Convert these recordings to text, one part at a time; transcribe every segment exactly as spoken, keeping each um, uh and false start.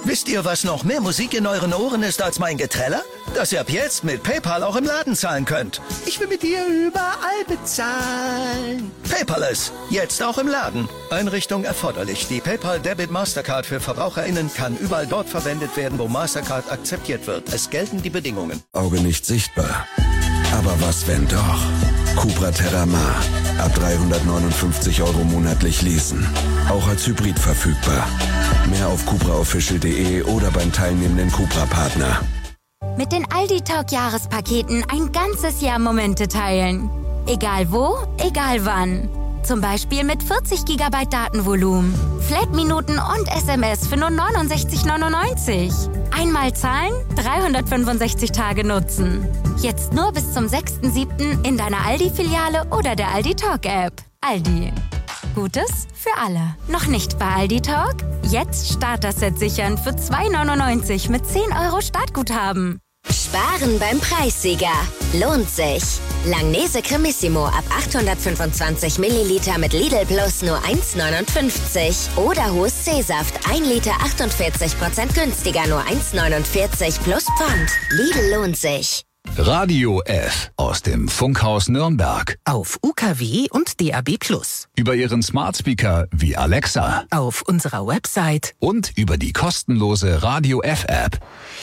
Wisst ihr, was noch mehr Musik in euren Ohren ist als mein Geträller? Dass ihr ab jetzt mit PayPal auch im Laden zahlen könnt. Ich will mit dir überall bezahlen. Paperless, jetzt auch im Laden. Einrichtung erforderlich. Die PayPal Debit Mastercard für VerbraucherInnen kann überall dort verwendet werden, wo Mastercard akzeptiert wird. Es gelten die Bedingungen. Auge nicht sichtbar. Aber was, wenn doch? Cupra Terramar. Ab dreihundertneunundfünfzig Euro monatlich leasen. Auch als Hybrid verfügbar. Mehr auf cupra official punkt de oder beim teilnehmenden Cupra-Partner. Mit den Aldi Talk Jahrespaketen ein ganzes Jahr Momente teilen. Egal wo, egal wann. Zum Beispiel mit vierzig Gigabyte Datenvolumen, Flat-Minuten und S M S für nur neunundsechzig neunundneunzig. Einmal zahlen, dreihundertfünfundsechzig Tage nutzen. Jetzt nur bis zum sechsten siebten in deiner Aldi-Filiale oder der Aldi Talk App. Aldi. Gutes für alle. Noch nicht bei Aldi Talk? Jetzt Starter-Set sichern für zwei neunundneunzig mit zehn Euro Startguthaben. Sparen beim Preissieger. Lohnt sich. Langnese Cremissimo ab achthundertfünfundzwanzig Milliliter mit Lidl Plus nur eins neunundfünfzig. Oder Hohes C-Saft ein Liter achtundvierzig Prozent günstiger nur eins neunundvierzig plus Pfand. Lidl lohnt sich. Radio F aus dem Funkhaus Nürnberg. Auf U K W und D A B plus. Über Ihren Smart Speaker wie Alexa. Auf unserer Website. Und über die kostenlose Radio F App.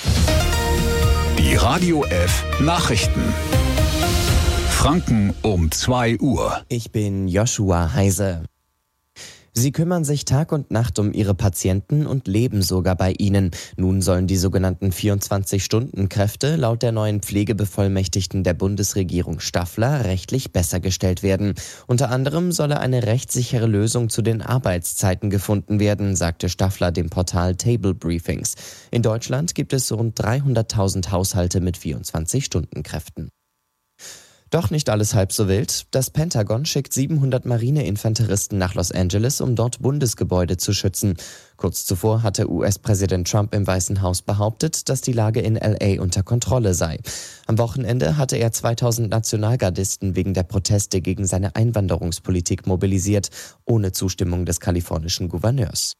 Die Radio F Nachrichten. Franken um zwei Uhr. Ich bin Joshua Heise. Sie kümmern sich Tag und Nacht um ihre Patienten und leben sogar bei ihnen. Nun sollen die sogenannten vierundzwanzig-Stunden-Kräfte laut der neuen Pflegebevollmächtigten der Bundesregierung Staffler rechtlich besser gestellt werden. Unter anderem solle eine rechtssichere Lösung zu den Arbeitszeiten gefunden werden, sagte Staffler dem Portal Table Briefings. In Deutschland gibt es rund dreihunderttausend Haushalte mit vierundzwanzig-Stunden-Kräften. Doch nicht alles halb so wild. Das Pentagon schickt siebenhundert Marineinfanteristen nach Los Angeles, um dort Bundesgebäude zu schützen. Kurz zuvor hatte U S-Präsident Trump im Weißen Haus behauptet, dass die Lage in L A unter Kontrolle sei. Am Wochenende hatte er zweitausend Nationalgardisten wegen der Proteste gegen seine Einwanderungspolitik mobilisiert, ohne Zustimmung des kalifornischen Gouverneurs.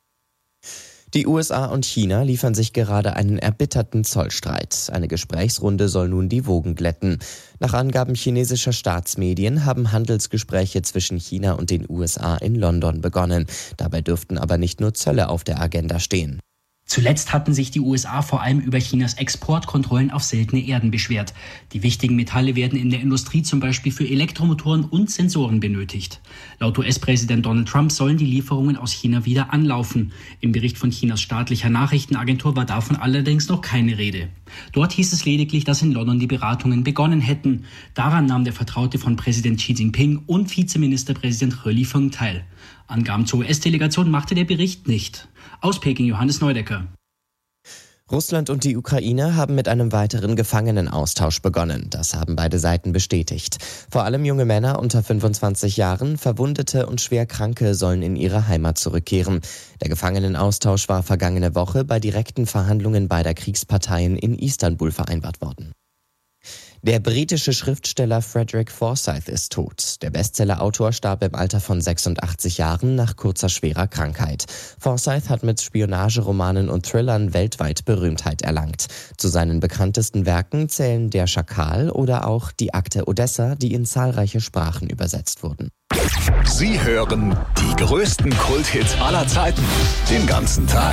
Die U S A und China liefern sich gerade einen erbitterten Zollstreit. Eine Gesprächsrunde soll nun die Wogen glätten. Nach Angaben chinesischer Staatsmedien haben Handelsgespräche zwischen China und den U S A in London begonnen. Dabei dürften aber nicht nur Zölle auf der Agenda stehen. Zuletzt hatten sich die U S A vor allem über Chinas Exportkontrollen auf seltene Erden beschwert. Die wichtigen Metalle werden in der Industrie zum Beispiel für Elektromotoren und Sensoren benötigt. Laut U S-Präsident Donald Trump sollen die Lieferungen aus China wieder anlaufen. Im Bericht von Chinas staatlicher Nachrichtenagentur war davon allerdings noch keine Rede. Dort hieß es lediglich, dass in London die Beratungen begonnen hätten. Daran nahm der Vertraute von Präsident Xi Jinping und Vizeministerpräsident He Lifeng teil. Angaben zur U S-Delegation machte der Bericht nicht. Aus Peking Johannes Neudecker. Russland und die Ukraine haben mit einem weiteren Gefangenenaustausch begonnen. Das haben beide Seiten bestätigt. Vor allem junge Männer unter fünfundzwanzig Jahren, Verwundete und Schwerkranke sollen in ihre Heimat zurückkehren. Der Gefangenenaustausch war vergangene Woche bei direkten Verhandlungen beider Kriegsparteien in Istanbul vereinbart worden. Der britische Schriftsteller Frederick Forsyth ist tot. Der Bestsellerautor starb im Alter von sechsundachtzig Jahren nach kurzer schwerer Krankheit. Forsyth hat mit Spionageromanen und Thrillern weltweit Berühmtheit erlangt. Zu seinen bekanntesten Werken zählen Der Schakal oder auch Die Akte Odessa, die in zahlreiche Sprachen übersetzt wurden. Sie hören die größten Kulthits aller Zeiten, den ganzen Tag.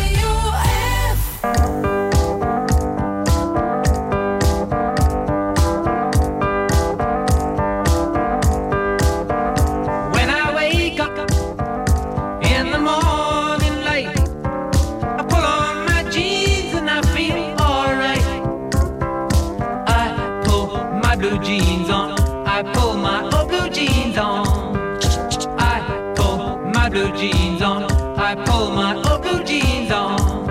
Jeans on, I pull my old blue jeans on. I pull my blue jeans on, I pull my old blue jeans on.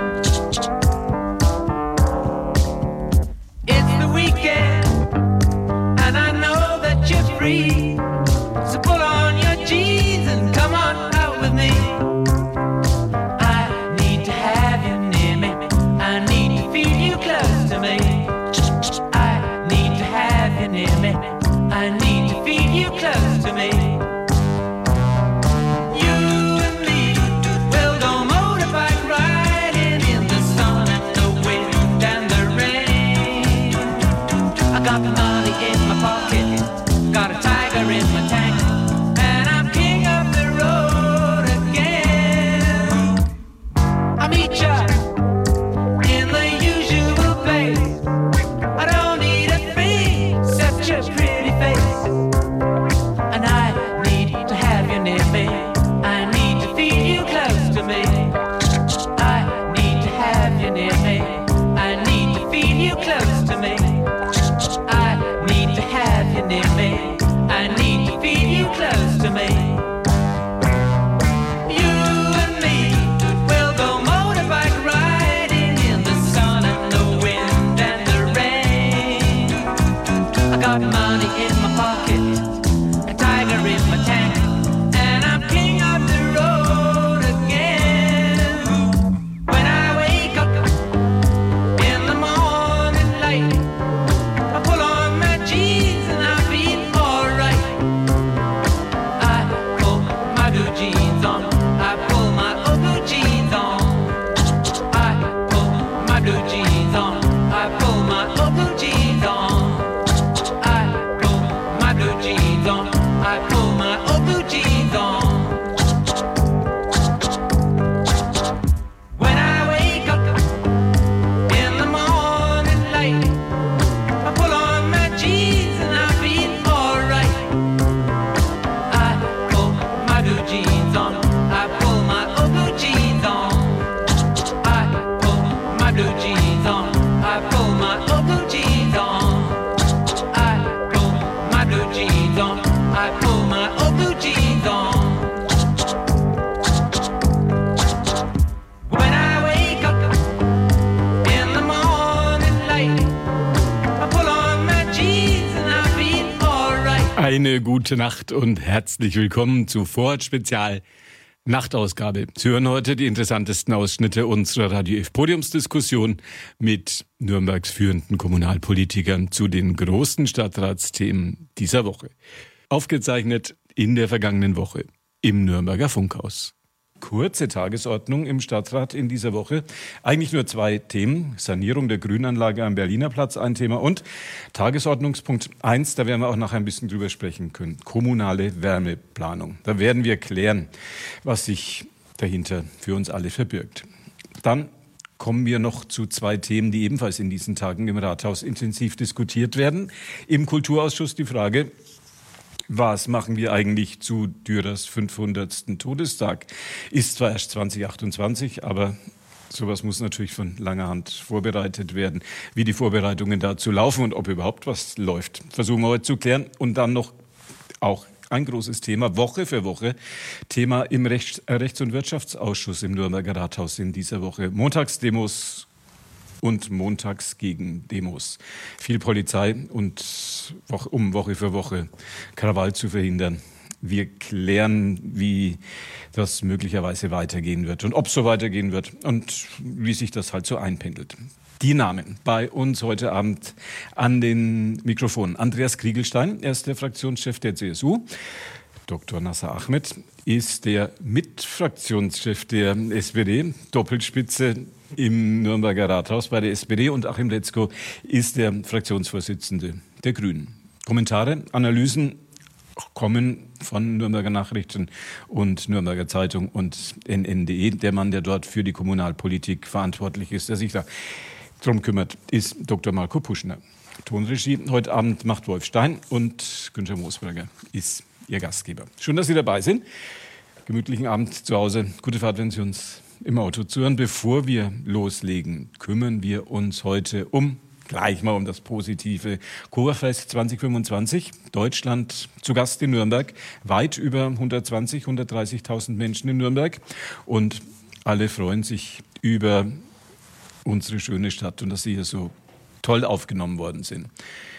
It's the weekend, and I know that you're free. So pull on your jeans and come on out with me. I need to have you near me, I need to feel you close to me. Near me, I need to feel you close to me. You and me will go motorbike riding in the blue jeans on. I pull my old blue jeans on. I pull my blue jeans on. I pull my old blue jeans on. When I wake up in the morning light, I pull on my jeans and I feel alright. Eine gute Nacht und herzlich willkommen zu Vorort Spezial Nachtausgabe. Sie hören heute die interessantesten Ausschnitte unserer Radio F Podiumsdiskussion mit Nürnbergs führenden Kommunalpolitikern zu den großen Stadtratsthemen dieser Woche. Aufgezeichnet in der vergangenen Woche im Nürnberger Funkhaus. Kurze Tagesordnung im Stadtrat in dieser Woche. Eigentlich nur zwei Themen. Sanierung der Grünanlage am Berliner Platz, ein Thema. Und Tagesordnungspunkt eins, da werden wir auch noch ein bisschen drüber sprechen können. Kommunale Wärmeplanung. Da werden wir klären, was sich dahinter für uns alle verbirgt. Dann kommen wir noch zu zwei Themen, die ebenfalls in diesen Tagen im Rathaus intensiv diskutiert werden. Im Kulturausschuss die Frage: Was machen wir eigentlich zu Dürers fünfhundertsten Todestag? Ist zwar erst zwanzig achtundzwanzig, aber sowas muss natürlich von langer Hand vorbereitet werden. Wie die Vorbereitungen dazu laufen und ob überhaupt was läuft, versuchen wir heute zu klären. Und dann noch auch ein großes Thema, Woche für Woche, Thema im Rechts-, Rechts- und Wirtschaftsausschuss im Nürnberger Rathaus in dieser Woche. Montagsdemos und montags gegen Demos. Viel Polizei und um Woche für Woche Krawall zu verhindern. Wir klären, wie das möglicherweise weitergehen wird und ob es so weitergehen wird und wie sich das halt so einpendelt. Die Namen bei uns heute Abend an den Mikrofonen. Andreas Kriegelstein, er ist der Fraktionschef der C S U. Doktor Nasser Ahmed ist der Mitfraktionschef der S P D, Doppelspitze im Nürnberger Rathaus bei der S P D, und Achim Letzko ist der Fraktionsvorsitzende der Grünen. Kommentare, Analysen kommen von Nürnberger Nachrichten und Nürnberger Zeitung und N N punkt D E. Der Mann, der dort für die Kommunalpolitik verantwortlich ist, der sich da drum kümmert, ist Doktor Marco Puschner. Tonregie heute Abend macht Wolf Stein und Günther Moosberger ist Ihr Gastgeber. Schön, dass Sie dabei sind. Gemütlichen Abend zu Hause. Gute Fahrt, wenn Sie uns im Auto zuhören. Bevor wir loslegen, kümmern wir uns heute um, gleich mal um das positive Chorfest zwanzig fünfundzwanzig. Deutschland zu Gast in Nürnberg. Weit über hundertzwanzig, hundertdreißigtausend Menschen in Nürnberg. Und alle freuen sich über unsere schöne Stadt und dass Sie hier so toll aufgenommen worden sind.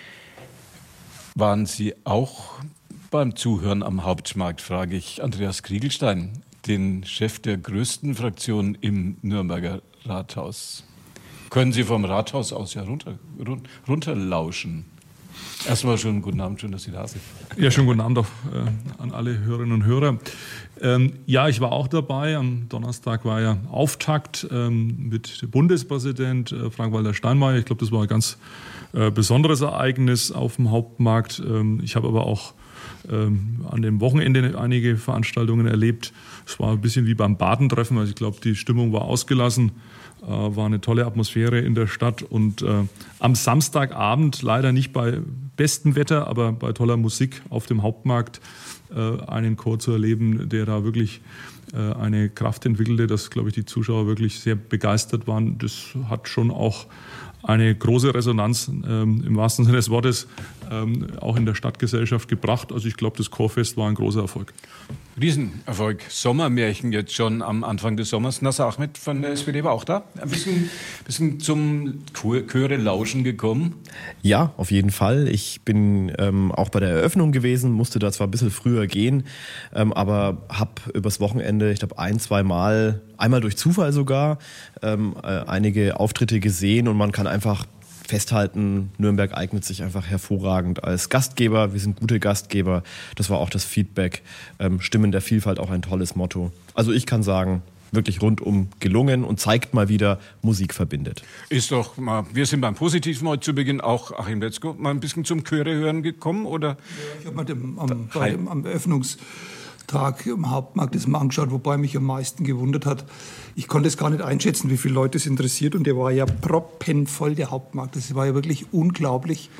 Waren Sie auch beim Zuhören am Hauptmarkt, frage ich Andreas Kriegelstein, den Chef der größten Fraktion im Nürnberger Rathaus. Können Sie vom Rathaus aus ja runter, run, runterlauschen? Erstmal schönen guten Abend, schön, dass Sie da sind. Ja, schönen guten Abend auch äh, an alle Hörerinnen und Hörer. Ähm, ja, ich war auch dabei. Am Donnerstag war ja Auftakt ähm, mit dem Bundespräsident äh, Frank-Walter Steinmeier. Ich glaube, das war ein ganz äh, besonderes Ereignis auf dem Hauptmarkt. Ähm, ich habe aber auch ähm, an dem Wochenende einige Veranstaltungen erlebt. Es war ein bisschen wie beim Badentreffen. Also ich glaube, die Stimmung war ausgelassen. Äh, war eine tolle Atmosphäre in der Stadt. Und äh, am Samstagabend, leider nicht bei bestem Wetter, aber bei toller Musik auf dem Hauptmarkt, äh, einen Chor zu erleben, der da wirklich äh, eine Kraft entwickelte, dass, glaube ich, die Zuschauer wirklich sehr begeistert waren. Das hat schon auch eine große Resonanz ähm, im wahrsten Sinne des Wortes ähm, auch in der Stadtgesellschaft gebracht. Also ich glaube, das Chorfest war ein großer Erfolg. Riesenerfolg. Sommermärchen jetzt schon am Anfang des Sommers. Nasser Ahmed von der S P D war auch da. Ein bisschen, bisschen zum Chöre lauschen gekommen. Ja, auf jeden Fall. Ich bin ähm, auch bei der Eröffnung gewesen, musste da zwar ein bisschen früher gehen, ähm, aber habe übers Wochenende, ich glaube ein, zwei Mal, einmal durch Zufall sogar, ähm, äh, einige Auftritte gesehen, und man kann einfach festhalten, Nürnberg eignet sich einfach hervorragend als Gastgeber. Wir sind gute Gastgeber. Das war auch das Feedback. Ähm, Stimmen der Vielfalt, auch ein tolles Motto. Also ich kann sagen, wirklich rundum gelungen und zeigt mal wieder, Musik verbindet. Ist doch mal, wir sind beim Positiven heute zu Beginn, auch Achim Letzko, mal ein bisschen zum Chöre hören gekommen, oder? Ja, ich habe mal dem, am, bei dem, am Eröffnungs Tag im Hauptmarkt das mal angeschaut, wobei mich am meisten gewundert hat. Ich konnte es gar nicht einschätzen, wie viele Leute es interessiert, und der war ja proppenvoll, der Hauptmarkt. Das war ja wirklich unglaublich.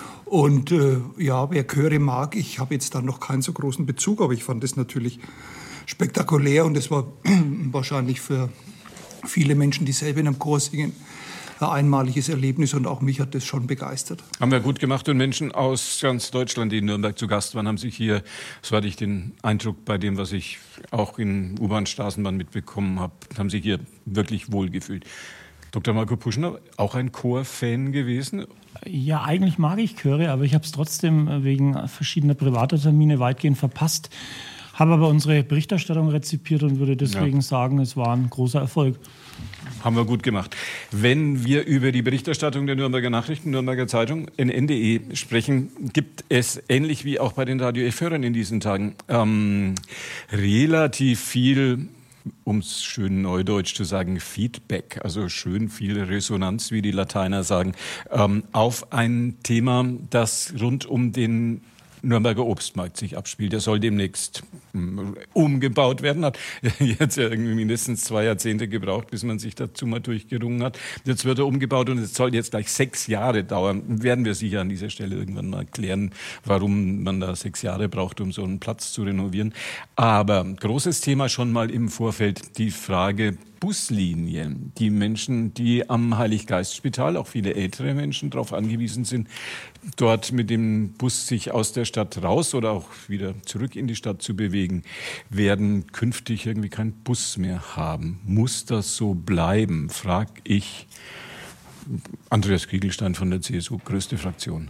Und äh, ja, wer Chöre mag, ich habe jetzt da noch keinen so großen Bezug, aber ich fand das natürlich spektakulär, und das war wahrscheinlich für viele Menschen, die selber in einem Chor singen. Ein einmaliges Erlebnis und auch mich hat das schon begeistert. Haben wir gut gemacht und Menschen aus ganz Deutschland, die in Nürnberg zu Gast waren, haben sich hier, so hatte ich den Eindruck bei dem, was ich auch in U-Bahn, Straßenbahn mitbekommen habe, haben sich hier wirklich wohlgefühlt. Doktor Marco Puschner, auch ein Chor-Fan gewesen? Ja, eigentlich mag ich Chöre, aber ich habe es trotzdem wegen verschiedener privater Termine weitgehend verpasst. Habe aber unsere Berichterstattung rezipiert und würde deswegen ja. sagen, es war ein großer Erfolg. Haben wir gut gemacht. Wenn wir über die Berichterstattung der Nürnberger Nachrichten, Nürnberger Zeitung, N N punkt D E sprechen, gibt es, ähnlich wie auch bei den Radio F-Hörern in diesen Tagen, ähm, relativ viel, um es schön neudeutsch zu sagen, Feedback, also schön viel Resonanz, wie die Lateiner sagen, ähm, auf ein Thema, das rund um den Nürnberger Obstmarkt sich abspielt. Der soll demnächst umgebaut werden. Hat jetzt ja irgendwie mindestens zwei Jahrzehnte gebraucht, bis man sich dazu mal durchgerungen hat. Jetzt wird er umgebaut und es soll jetzt gleich sechs Jahre dauern. Werden wir sicher an dieser Stelle irgendwann mal klären, warum man da sechs Jahre braucht, um so einen Platz zu renovieren. Aber großes Thema schon mal im Vorfeld, die Frage Buslinien. Die Menschen, die am Heiliggeistspital, auch viele ältere Menschen, darauf angewiesen sind, dort mit dem Bus sich aus der Stadt raus oder auch wieder zurück in die Stadt zu bewegen, werden künftig irgendwie keinen Bus mehr haben. Muss das so bleiben, frag ich. Andreas Kriegelstein von der C S U, größte Fraktion.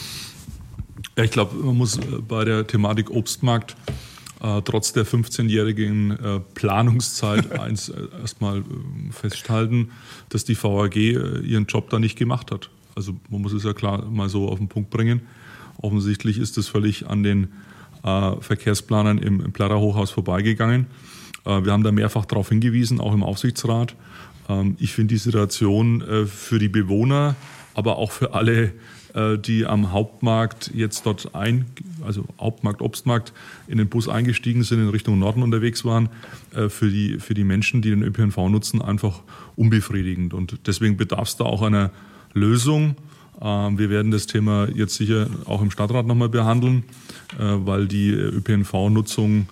Ja, ich glaube, man muss bei der Thematik Obstmarkt Äh, trotz der fünfzehnjährigen äh, Planungszeit eins äh, erstmal äh, festhalten, dass die V A G äh, ihren Job da nicht gemacht hat. Also man muss es ja klar mal so auf den Punkt bringen. Offensichtlich ist es völlig an den äh, Verkehrsplanern im, im Plärrer Hochhaus vorbeigegangen. Äh, wir haben da mehrfach darauf hingewiesen, auch im Aufsichtsrat. Ähm, ich finde die Situation äh, für die Bewohner, aber auch für alle, die am Hauptmarkt jetzt dort ein, also Hauptmarkt, Obstmarkt, in den Bus eingestiegen sind, in Richtung Norden unterwegs waren, für die, für die Menschen, die den Ö P N V nutzen, einfach unbefriedigend. Und deswegen bedarf es da auch einer Lösung. Wir werden das Thema jetzt sicher auch im Stadtrat nochmal behandeln, weil die Ö P N V-Nutzung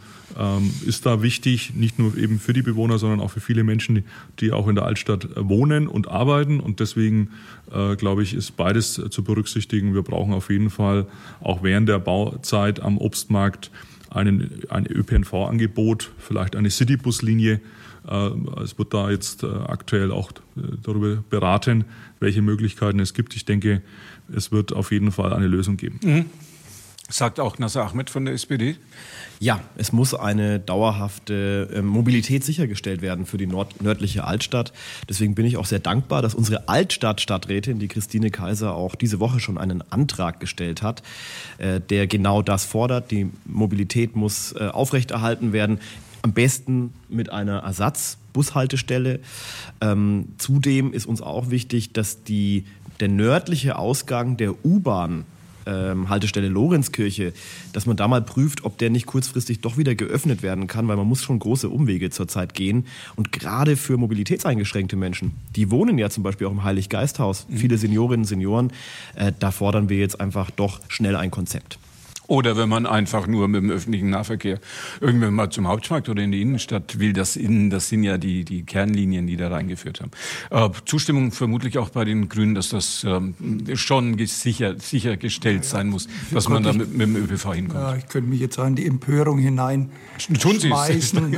ist da wichtig, nicht nur eben für die Bewohner, sondern auch für viele Menschen, die auch in der Altstadt wohnen und arbeiten. Und deswegen, äh, glaube ich, ist beides zu berücksichtigen. Wir brauchen auf jeden Fall auch während der Bauzeit am Obstmarkt einen, ein Ö P N V-Angebot, vielleicht eine Citybuslinie. Äh, es wird da jetzt äh, aktuell auch äh, darüber beraten, welche Möglichkeiten es gibt. Ich denke, es wird auf jeden Fall eine Lösung geben. Mhm. Sagt auch Nasser Ahmed von der S P D? Ja, es muss eine dauerhafte äh, Mobilität sichergestellt werden für die nord- nördliche Altstadt. Deswegen bin ich auch sehr dankbar, dass unsere Altstadt-Stadträtin, die Christine Kaiser, auch diese Woche schon einen Antrag gestellt hat, äh, der genau das fordert. Die Mobilität muss äh, aufrechterhalten werden, am besten mit einer Ersatzbushaltestelle. Ähm, zudem ist uns auch wichtig, dass die, der nördliche Ausgang der U-Bahn Haltestelle Lorenzkirche, dass man da mal prüft, ob der nicht kurzfristig doch wieder geöffnet werden kann, weil man muss schon große Umwege zurzeit gehen. Und gerade für mobilitätseingeschränkte Menschen, die wohnen ja zum Beispiel auch im Heiliggeisthaus, mhm. viele Seniorinnen und Senioren, äh, da fordern wir jetzt einfach doch schnell ein Konzept. Oder wenn man einfach nur mit dem öffentlichen Nahverkehr irgendwann mal zum Hauptmarkt oder in die Innenstadt will, das innen, das sind ja die, die Kernlinien, die da reingeführt haben. Äh, Zustimmung vermutlich auch bei den Grünen, dass das ähm, schon sicher, sichergestellt sein muss, dass man da mit, mit dem Ö P V hinkommt. Ja, ich könnte mich jetzt auch in die Empörung hinein Tun schmeißen.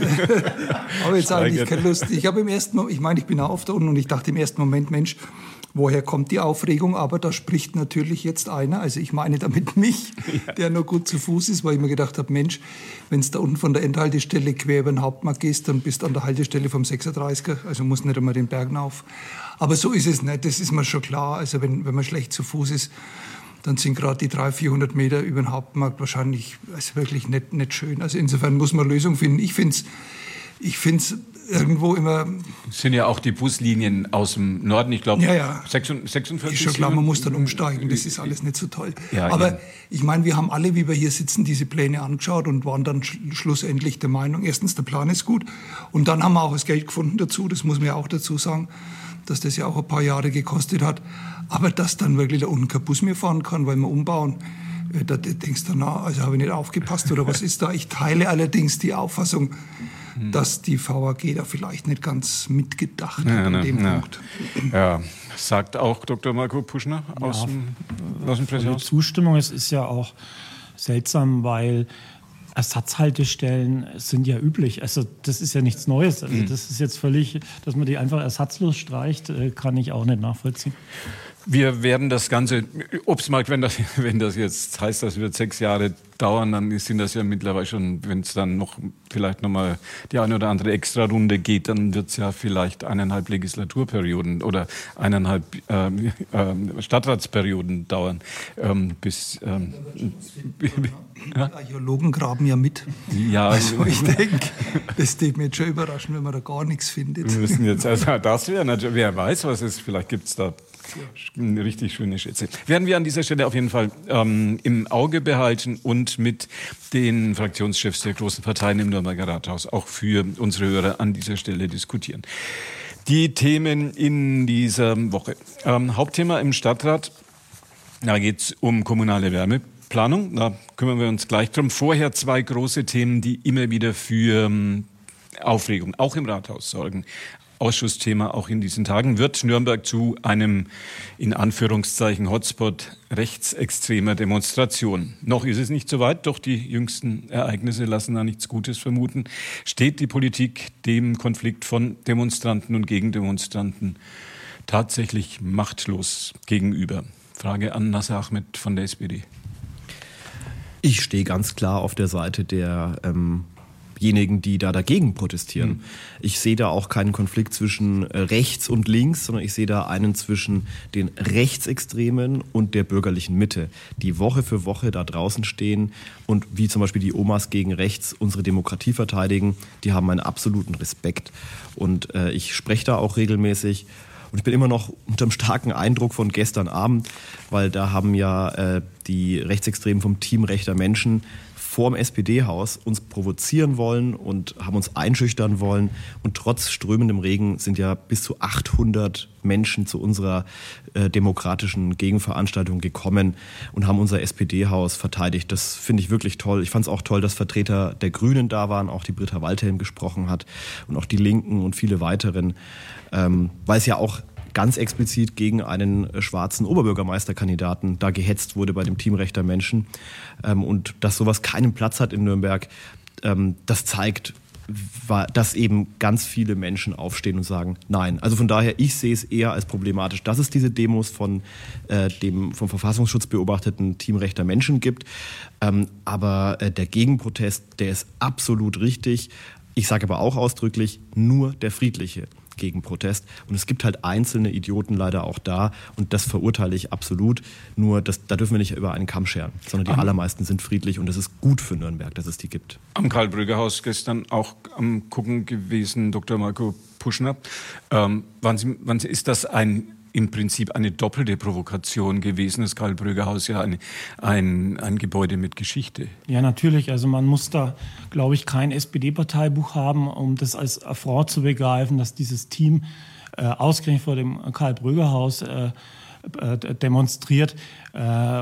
Aber jetzt eigentlich keine Lust. Ich habe im ersten Moment, ich meine, ich bin auch oft da unten und ich dachte im ersten Moment, Mensch, woher kommt die Aufregung? Aber da spricht natürlich jetzt einer, also ich meine damit mich, ja. der nur gut zu Fuß ist, weil ich mir gedacht habe, Mensch, wenn es da unten von der Endhaltestelle quer über den Hauptmarkt gehst, dann bist du an der Haltestelle vom sechsunddreißiger, also musst nicht einmal den Berg rauf. Aber so ist es nicht, das ist mir schon klar. Also wenn, wenn man schlecht zu Fuß ist, dann sind gerade die dreihundert, vierhundert Meter über den Hauptmarkt wahrscheinlich also wirklich nicht, nicht schön. Also insofern muss man Lösungen finden. Ich finde es ich find's irgendwo immer... Es sind ja auch die Buslinien aus dem Norden, ich glaube, ja, ja. sechsundvierzig. Ist schon klar, man muss dann umsteigen, das ist alles nicht so toll. Ja, aber ja. ich meine, wir haben alle, wie wir hier sitzen, diese Pläne angeschaut und waren dann sch- schlussendlich der Meinung, erstens, der Plan ist gut und dann haben wir auch das Geld gefunden dazu, das muss man ja auch dazu sagen, dass das ja auch ein paar Jahre gekostet hat, aber dass dann wirklich da unten kein Bus mehr fahren kann, weil wir umbauen, Da denkst du, na, also habe ich nicht aufgepasst oder was ist da? Ich teile allerdings die Auffassung, dass die V A G da vielleicht nicht ganz mitgedacht ja, hat an ne, dem ja. Punkt. Ja, sagt auch Doktor Marco Puschner aus, ja, dem, aus dem Pressehaus. Die Zustimmung ist, ist ja auch seltsam, weil Ersatzhaltestellen sind ja üblich. Also das ist ja nichts Neues. Also das ist jetzt völlig, dass man die einfach ersatzlos streicht, kann ich auch nicht nachvollziehen. Wir werden das Ganze, Obstmarkt, wenn das, wenn das jetzt heißt, das wird sechs Jahre dauern, dann sind das ja mittlerweile schon, wenn es dann noch vielleicht nochmal die eine oder andere Extra-Runde geht, dann wird es ja vielleicht eineinhalb Legislaturperioden oder eineinhalb ähm, äh, Stadtratsperioden dauern, ähm, bis... Ähm, Die Archäologen graben ja mit. Ja, also ich denke, das würde mich jetzt schon überraschen, wenn man da gar nichts findet. Wir müssen jetzt, also das wäre natürlich, wer weiß, was es, vielleicht gibt es da richtig schöne Schätze. Werden wir an dieser Stelle auf jeden Fall ähm, im Auge behalten und mit den Fraktionschefs der großen Parteien im Nürnberger Rathaus auch für unsere Hörer an dieser Stelle diskutieren. Die Themen in dieser Woche. Ähm, Hauptthema im Stadtrat, da geht es um kommunale Wärmeplanung. Da kümmern wir uns gleich drum. Vorher zwei große Themen, die immer wieder für ähm, Aufregung, auch im Rathaus sorgen. Ausschussthema auch in diesen Tagen. Wird Nürnberg zu einem, in Anführungszeichen, Hotspot rechtsextremer Demonstration? Noch ist es nicht so weit, doch die jüngsten Ereignisse lassen da nichts Gutes vermuten. Steht die Politik dem Konflikt von Demonstranten und Gegendemonstranten tatsächlich machtlos gegenüber? Frage an Nasser Ahmed von der S P D. Ich stehe ganz klar auf der Seite der ähm diejenigen, die da dagegen protestieren. Mhm. Ich sehe da auch keinen Konflikt zwischen rechts und links, sondern ich sehe da einen zwischen den Rechtsextremen und der bürgerlichen Mitte, die Woche für Woche da draußen stehen und wie zum Beispiel die Omas gegen rechts unsere Demokratie verteidigen. Die haben meinen absoluten Respekt und äh, ich spreche da auch regelmäßig. Und ich bin immer noch unter einem starken Eindruck von gestern Abend, weil da haben ja äh, die Rechtsextremen vom Team Rechter Menschen vor dem S P D-Haus uns provozieren wollen und haben uns einschüchtern wollen. Und trotz strömendem Regen sind ja bis zu achthundert Menschen zu unserer äh, demokratischen Gegenveranstaltung gekommen und haben unser S P D-Haus verteidigt. Das finde ich wirklich toll. Ich fand es auch toll, dass Vertreter der Grünen da waren, auch die Britta Waldhelm gesprochen hat und auch die Linken und viele weiteren, ähm, weil es ja auch ganz explizit gegen einen schwarzen Oberbürgermeisterkandidaten da gehetzt wurde bei dem Team Rechter Menschen. Ähm, und dass sowas keinen Platz hat in Nürnberg, ähm, das zeigt, dass eben ganz viele Menschen aufstehen und sagen, nein. Also von daher, ich sehe es eher als problematisch, dass es diese Demos von äh, dem vom Verfassungsschutz beobachteten Team Rechter Menschen gibt. Ähm, aber äh, der Gegenprotest, der ist absolut richtig. Ich sage aber auch ausdrücklich, nur der friedliche Gegenprotest. Und es gibt halt einzelne Idioten leider auch da und das verurteile ich absolut. Nur das, da dürfen wir nicht über einen Kamm scheren, sondern die am, allermeisten sind friedlich und es ist gut für Nürnberg, dass es die gibt. Am Karl-Brügger-Haus gestern auch am Gucken gewesen, Doktor Marco Puschner. Ähm, wann, Sie, wann ist das ein im Prinzip eine doppelte Provokation gewesen, das Karl-Brügger-Haus ja ein, ein, ein Gebäude mit Geschichte. Ja, natürlich. Also man muss da, glaube ich, kein S P D-Parteibuch haben, um das als Affront zu begreifen, dass dieses Team äh, ausgerechnet vor dem Karl-Brügger-Haus äh, äh, demonstriert, äh,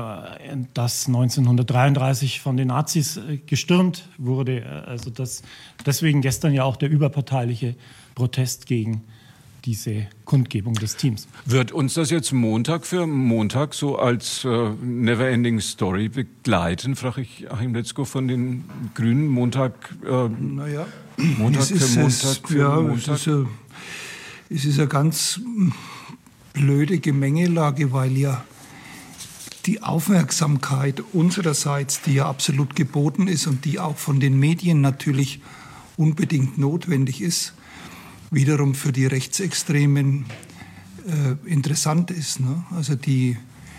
das neunzehnhundertdreiunddreißig von den Nazis äh, gestürmt wurde. Also das, deswegen gestern ja auch der überparteiliche Protest gegen diese Kundgebung des Teams. Wird uns das jetzt Montag für Montag so als äh, Neverending Story begleiten, frage ich Achim Letzko von den Grünen. Montag, äh, naja, Montag für ist, Montag für ja, Montag. Es ist, eine, es ist eine ganz blöde Gemengelage, weil ja die Aufmerksamkeit unsererseits, die ja absolut geboten ist und die auch von den Medien natürlich unbedingt notwendig ist, wiederum für die Rechtsextremen äh, interessant ist. Ne? Also die,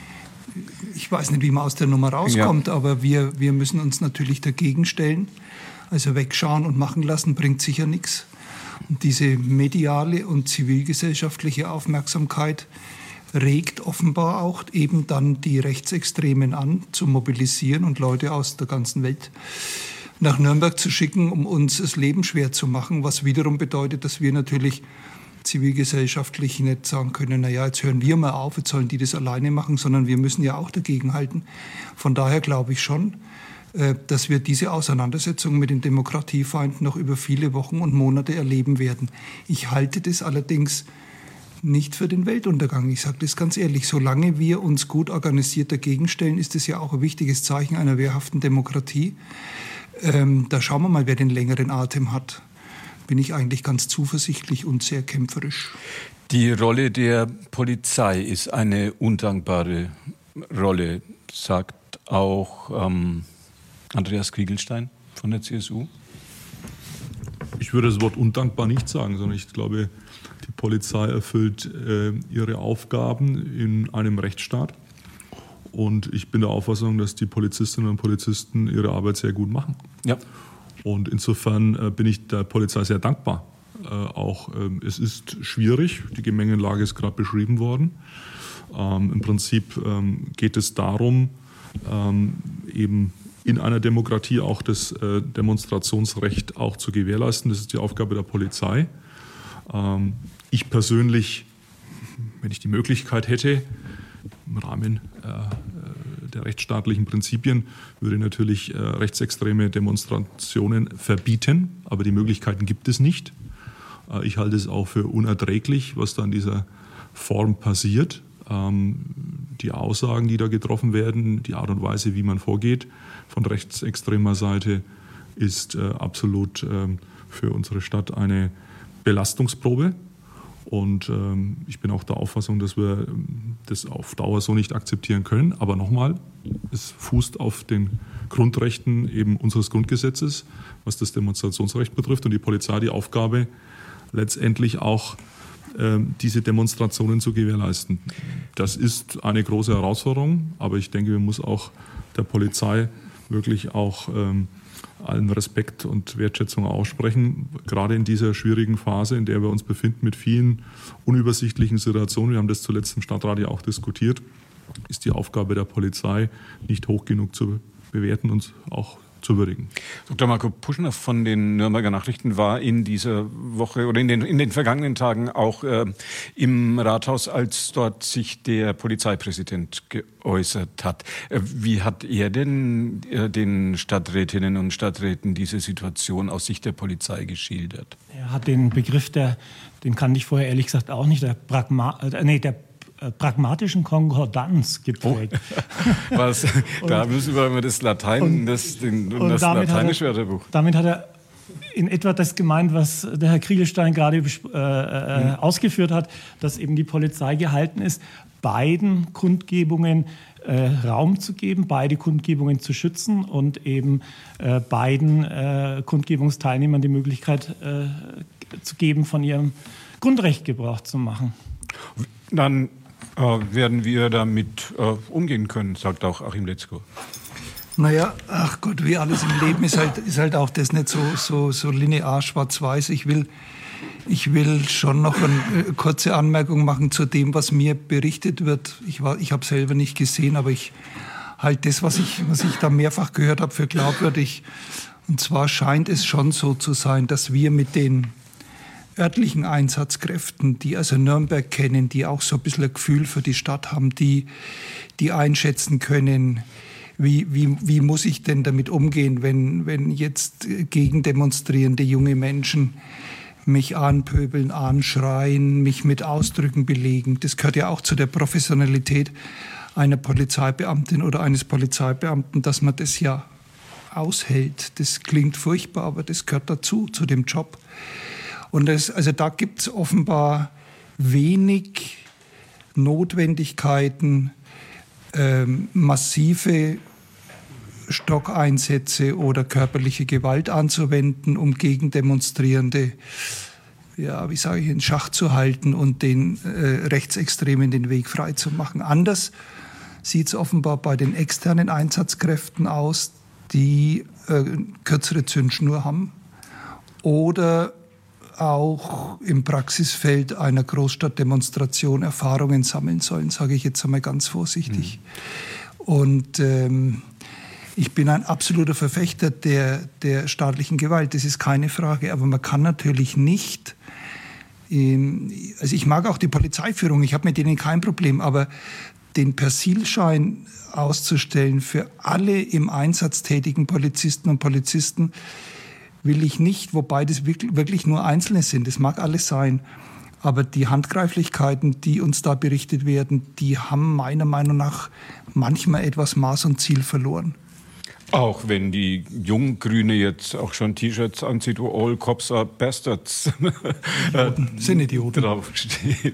ich weiß nicht, wie man aus der Nummer rauskommt, ja. aber wir, wir müssen uns natürlich dagegen stellen. Also wegschauen und machen lassen bringt sicher nichts. Und diese mediale und zivilgesellschaftliche Aufmerksamkeit regt offenbar auch eben dann die Rechtsextremen an, zu mobilisieren und Leute aus der ganzen Welt nach Nürnberg zu schicken, um uns das Leben schwer zu machen, was wiederum bedeutet, dass wir natürlich zivilgesellschaftlich nicht sagen können, naja, jetzt hören wir mal auf, jetzt sollen die das alleine machen, sondern wir müssen ja auch dagegenhalten. Von daher glaube ich schon, dass wir diese Auseinandersetzung mit den Demokratiefeinden noch über viele Wochen und Monate erleben werden. Ich halte das allerdings nicht für den Weltuntergang. Ich sage das ganz ehrlich, solange wir uns gut organisiert dagegen stellen, ist das ja auch ein wichtiges Zeichen einer wehrhaften Demokratie. Ähm, da schauen wir mal, wer den längeren Atem hat. Bin ich eigentlich ganz zuversichtlich und sehr kämpferisch. Die Rolle der Polizei ist eine undankbare Rolle, sagt auch ähm, Andreas Kriegelstein von der C S U. Ich würde das Wort undankbar nicht sagen, sondern ich glaube, die Polizei erfüllt äh, ihre Aufgaben in einem Rechtsstaat. Und ich bin der Auffassung, dass die Polizistinnen und Polizisten ihre Arbeit sehr gut machen. Ja. Und insofern äh, bin ich der Polizei sehr dankbar. Äh, auch äh, es ist schwierig, die Gemengelage ist gerade beschrieben worden. Ähm, Im Prinzip ähm, geht es darum, ähm, eben in einer Demokratie auch das äh, Demonstrationsrecht auch zu gewährleisten. Das ist die Aufgabe der Polizei. Ähm, ich persönlich, wenn ich die Möglichkeit hätte, im Rahmen äh, der rechtsstaatlichen Prinzipien, würde natürlich äh, rechtsextreme Demonstrationen verbieten. Aber die Möglichkeiten gibt es nicht. Äh, ich halte es auch für unerträglich, was da in dieser Form passiert. Ähm, die Aussagen, die da getroffen werden, die Art und Weise, wie man vorgeht von rechtsextremer Seite, ist äh, absolut äh, für unsere Stadt eine Belastungsprobe. Und ähm, ich bin auch der Auffassung, dass wir ähm, das auf Dauer so nicht akzeptieren können. Aber nochmal, es fußt auf den Grundrechten eben unseres Grundgesetzes, was das Demonstrationsrecht betrifft. Und die Polizei hat die Aufgabe, letztendlich auch ähm, diese Demonstrationen zu gewährleisten. Das ist eine große Herausforderung, aber ich denke, wir muss auch der Polizei wirklich auch ähm, allen Respekt und Wertschätzung aussprechen, gerade in dieser schwierigen Phase, in der wir uns befinden, mit vielen unübersichtlichen Situationen. Wir haben das zuletzt im Stadtrat ja auch diskutiert, ist die Aufgabe der Polizei nicht hoch genug zu bewerten und auch zu würdigen. Doktor Marco Puschner von den Nürnberger Nachrichten war in dieser Woche oder in den, in den vergangenen Tagen auch äh, im Rathaus, als dort sich der Polizeipräsident geäußert hat. Äh, wie hat er denn äh, den Stadträtinnen und Stadträten diese Situation aus Sicht der Polizei geschildert? Er hat den Begriff, der, den kannte ich vorher ehrlich gesagt auch nicht, der Pragma, äh, nee, der pragmatischen Konkordanz geprägt. Oh, was? Da müssen wir immer das Latein, und, das, den, und das lateinische Wörterbuch. Damit hat er in etwa das gemeint, was der Herr Kriegelstein gerade äh, äh, mhm. ausgeführt hat, dass eben die Polizei gehalten ist, beiden Kundgebungen äh, Raum zu geben, beide Kundgebungen zu schützen und eben äh, beiden äh, Kundgebungsteilnehmern die Möglichkeit äh, zu geben, von ihrem Grundrecht Gebrauch zu machen. Dann äh, werden wir damit äh, umgehen können, sagt auch Achim Letzko. Naja, ach Gott, wie alles im Leben ist halt, ist halt auch das nicht so, so, so linear schwarz-weiß. Ich will, ich will schon noch eine kurze Anmerkung machen zu dem, was mir berichtet wird. Ich, war, ich habe selber nicht gesehen, aber ich halte das, was ich, was ich da mehrfach gehört habe, für glaubwürdig. Und zwar scheint es schon so zu sein, dass wir mit den örtlichen Einsatzkräften, die also Nürnberg kennen, die auch so ein bisschen ein Gefühl für die Stadt haben, die, die einschätzen können, wie, wie, wie muss ich denn damit umgehen, wenn, wenn jetzt gegen demonstrierende junge Menschen mich anpöbeln, anschreien, mich mit Ausdrücken belegen. Das gehört ja auch zu der Professionalität einer Polizeibeamtin oder eines Polizeibeamten, dass man das ja aushält. Das klingt furchtbar, aber das gehört dazu, zu dem Job. Und das, also da gibt es offenbar wenig Notwendigkeiten, ähm, massive Stockeinsätze oder körperliche Gewalt anzuwenden, um gegen Demonstrierende, ja, wie sage ich, in Schach zu halten und den äh, Rechtsextremen den Weg frei zu machen. Anders sieht es offenbar bei den externen Einsatzkräften aus, die äh, kürzere Zündschnur haben oder auch im Praxisfeld einer Großstadtdemonstration Erfahrungen sammeln sollen, sage ich jetzt einmal ganz vorsichtig. Mhm. Und ähm, ich bin ein absoluter Verfechter der, der staatlichen Gewalt, das ist keine Frage. Aber man kann natürlich nicht Also ich mag auch die Polizeiführung, ich habe mit denen kein Problem, aber den Persilschein auszustellen für alle im Einsatz tätigen Polizisten und Polizisten will ich nicht, wobei das wirklich, wirklich nur Einzelne sind, das mag alles sein. Aber die Handgreiflichkeiten, die uns da berichtet werden, die haben meiner Meinung nach manchmal etwas Maß und Ziel verloren. Auch wenn die Junggrüne jetzt auch schon T-Shirts anzieht, wo all cops are bastards Idioten, sind Idioten. draufsteht.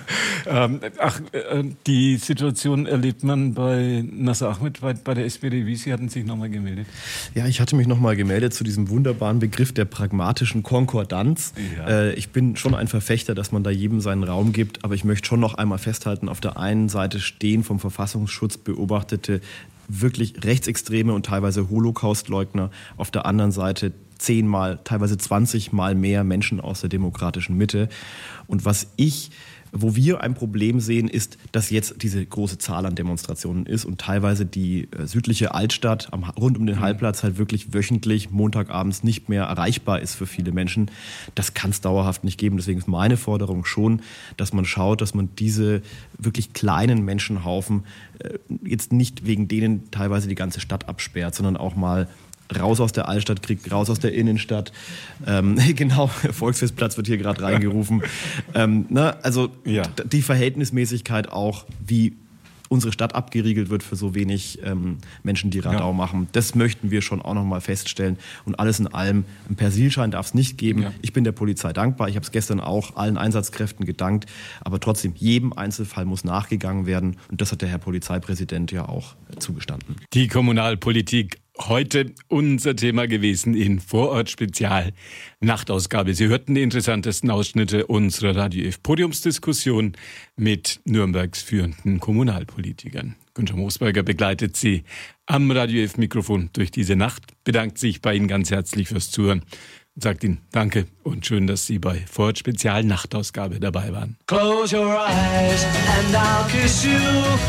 ähm, ach, äh, die Situation erlebt man bei Nasser Ahmed, bei, bei der S P D. Wie Sie hatten sich nochmal gemeldet? Ja, ich hatte mich nochmal gemeldet zu diesem wunderbaren Begriff der pragmatischen Konkordanz. Ja. Äh, ich bin schon ein Verfechter, dass man da jedem seinen Raum gibt, aber ich möchte schon noch einmal festhalten, auf der einen Seite stehen vom Verfassungsschutz beobachtete wirklich rechtsextreme und teilweise Holocaustleugner, auf der anderen Seite zehnmal, teilweise zwanzigmal mehr Menschen aus der demokratischen Mitte. Und was ich, wo wir ein Problem sehen, ist, dass jetzt diese große Zahl an Demonstrationen ist und teilweise die äh, südliche Altstadt am, rund um den Hallplatz halt wirklich wöchentlich, montagabends nicht mehr erreichbar ist für viele Menschen. Das kann es dauerhaft nicht geben. Deswegen ist meine Forderung schon, dass man schaut, dass man diese wirklich kleinen Menschenhaufen äh, jetzt nicht wegen denen teilweise die ganze Stadt absperrt, sondern auch mal raus aus der Altstadt kriegt, raus aus der Innenstadt. Ähm, genau, Volksfestplatz wird hier gerade reingerufen. ähm, ne, also ja. d- die Verhältnismäßigkeit auch, wie unsere Stadt abgeriegelt wird für so wenig ähm, Menschen, die Radau ja. machen. Das möchten wir schon auch noch mal feststellen. Und alles in allem, einen Persilschein darf es nicht geben. Ja. Ich bin der Polizei dankbar. Ich habe es gestern auch allen Einsatzkräften gedankt. Aber trotzdem, jedem Einzelfall muss nachgegangen werden. Und das hat der Herr Polizeipräsident ja auch zugestanden. Die Kommunalpolitik heute unser Thema gewesen in Vorort Spezial Nachtausgabe. Sie hörten die interessantesten Ausschnitte unserer Radio F Podiumsdiskussion mit Nürnbergs führenden Kommunalpolitikern. Günther Moosberger begleitet Sie am Radio F Mikrofon durch diese Nacht, bedankt sich bei Ihnen ganz herzlich fürs Zuhören und sagt Ihnen Danke und schön, dass Sie bei Vorort Spezial Nachtausgabe dabei waren. Close your eyes and I'll kiss you.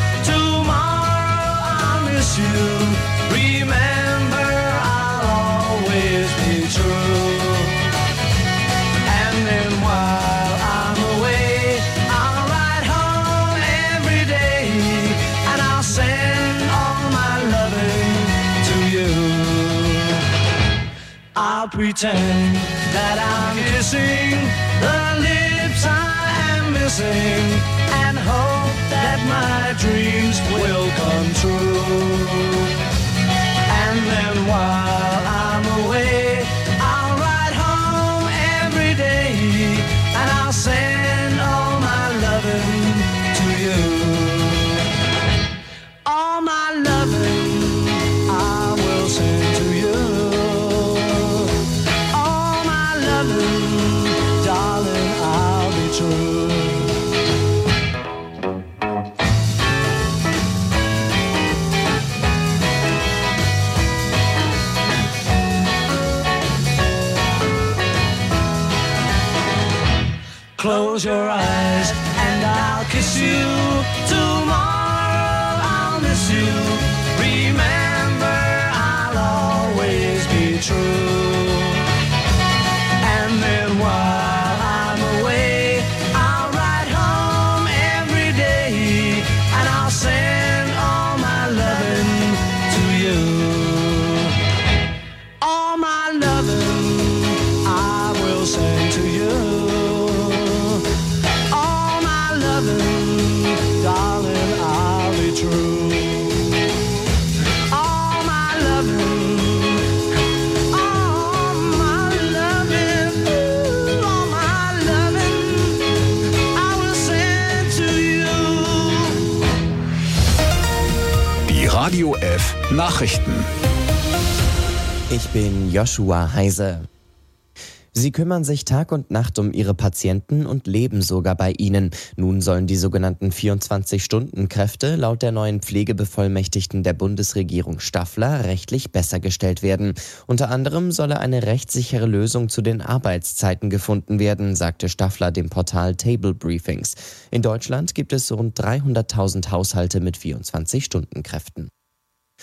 Tomorrow I'll miss you. Remember, I'll always be true. And then while I'm away, I'll ride home every day, and I'll send all my loving to you. I'll pretend that I'm kissing the lips I am missing, and hope that my dreams will come true. And then while I'm away, I'll ride home every day, and I'll send all my loving to you. All my loving I will send to you. All my loving, darling, I'll be true. Close your eyes and I'll kiss you. Tomorrow I'll miss you. Remember, I'll always be true. And then while I'm away, I'll ride home every day, and I'll send all my loving to you. All my loving I will send to you. Darling, I'll be true. All my loving, all my loving, ooh, all my loving, I will send to you. Die Radio F Nachrichten. Ich bin Joshua Heise. Sie kümmern sich Tag und Nacht um ihre Patienten und leben sogar bei ihnen. Nun sollen die sogenannten vierundzwanzig-Stunden-Kräfte laut der neuen Pflegebevollmächtigten der Bundesregierung Staffler rechtlich besser gestellt werden. Unter anderem solle eine rechtssichere Lösung zu den Arbeitszeiten gefunden werden, sagte Staffler dem Portal Table Briefings. In Deutschland gibt es rund dreihunderttausend Haushalte mit vierundzwanzig-Stunden-Kräften.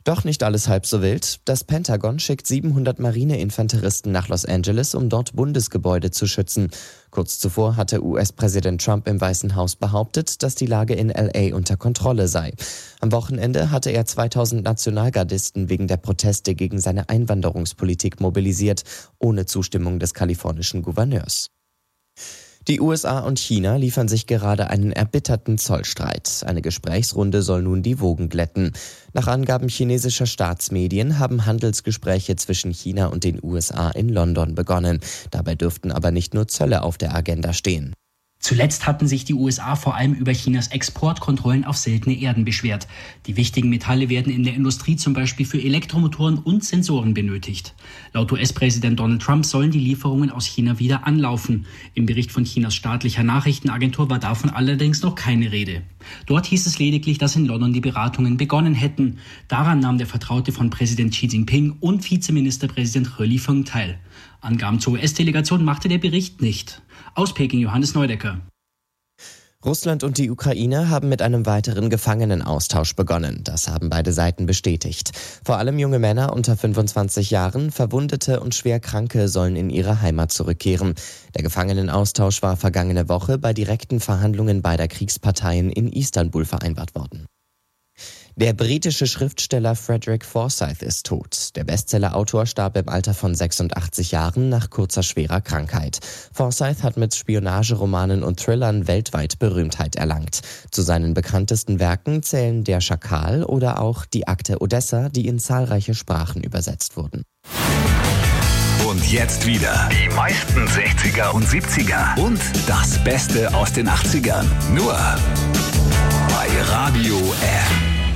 Doch nicht alles halb so wild. Das Pentagon schickt siebenhundert Marineinfanteristen nach Los Angeles, um dort Bundesgebäude zu schützen. Kurz zuvor hatte U S-Präsident Trump im Weißen Haus behauptet, dass die Lage in L A unter Kontrolle sei. Am Wochenende hatte er zweitausend Nationalgardisten wegen der Proteste gegen seine Einwanderungspolitik mobilisiert, ohne Zustimmung des kalifornischen Gouverneurs. Die U S A und China liefern sich gerade einen erbitterten Zollstreit. Eine Gesprächsrunde soll nun die Wogen glätten. Nach Angaben chinesischer Staatsmedien haben Handelsgespräche zwischen China und den U S A in London begonnen. Dabei dürften aber nicht nur Zölle auf der Agenda stehen. Zuletzt hatten sich die U S A vor allem über Chinas Exportkontrollen auf seltene Erden beschwert. Die wichtigen Metalle werden in der Industrie zum Beispiel für Elektromotoren und Sensoren benötigt. Laut U S-Präsident Donald Trump sollen die Lieferungen aus China wieder anlaufen. Im Bericht von Chinas staatlicher Nachrichtenagentur war davon allerdings noch keine Rede. Dort hieß es lediglich, dass in London die Beratungen begonnen hätten. Daran nahm der Vertraute von Präsident Xi Jinping und Vizeministerpräsident He Lifeng teil. Angaben zur U S-Delegation machte der Bericht nicht. Aus Peking Johannes Neudecker. Russland und die Ukraine haben mit einem weiteren Gefangenenaustausch begonnen. Das haben beide Seiten bestätigt. Vor allem junge Männer unter fünfundzwanzig Jahren, Verwundete und Schwerkranke sollen in ihre Heimat zurückkehren. Der Gefangenenaustausch war vergangene Woche bei direkten Verhandlungen beider Kriegsparteien in Istanbul vereinbart worden. Der britische Schriftsteller Frederick Forsyth ist tot. Der Bestsellerautor starb im Alter von sechsundachtzig Jahren nach kurzer schwerer Krankheit. Forsyth hat mit Spionageromanen und Thrillern weltweit Berühmtheit erlangt. Zu seinen bekanntesten Werken zählen Der Schakal oder auch Die Akte Odessa, die in zahlreiche Sprachen übersetzt wurden. Und jetzt wieder die meisten sechziger und siebziger und das Beste aus den achtzigern. Nur bei Radio F.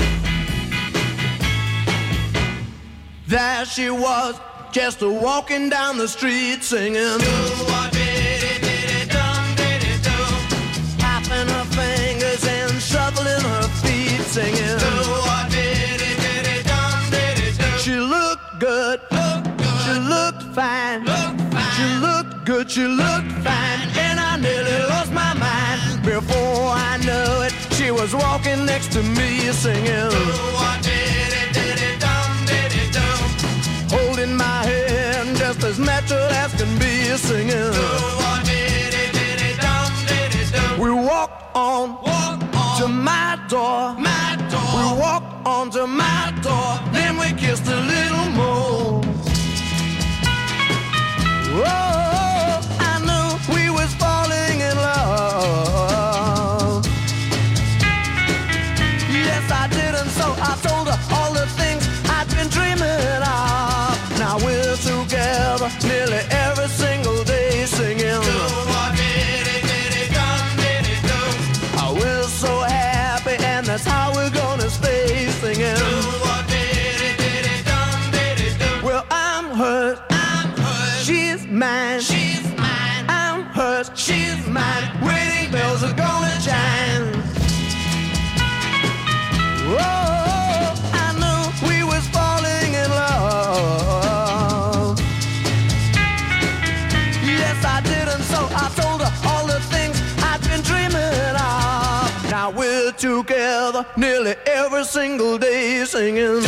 There she was, just a walking down the street singing. Tapping her fingers and shuffling her feet singing. She looked good, she looked fine. She looked good, she looked fine. And I nearly lost my mind. Before I knew it, she was walking next to me singing. Holding my hand just as natural as can be singing. We walked on, walk on to my door. my door. We walked on to my door. Then we kissed a little more. Oh, I knew we was falling in love. Yes, I did, and so I told her all the things I'd been dreaming of. Now we're together nearly every single day singing. Oh, we're so happy and that's how we're gonna stay singing. Well, I'm hers, I'm hers. She's mine, she's mine. I'm hers, she's mine. Wedding bells are gonna chime. Whoa. Now we're together nearly every single day singing.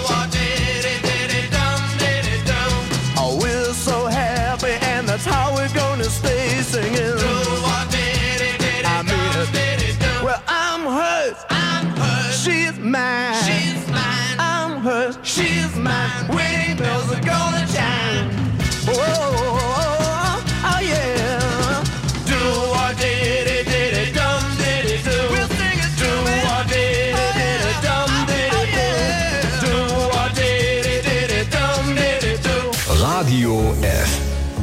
Oh, we're so happy and that's how we're gonna stay singing. I mean, well, I'm hers, I'm hers. She's mine, she's mine. I'm hers, she's mine. Wedding bells are gonna chime. Oh, oh, oh, oh yeah. Do what did it, did it, dum did it do. We'll sing it do what did it, did it, dum did it do. Do what did it, did it, dum did it do. Radio F.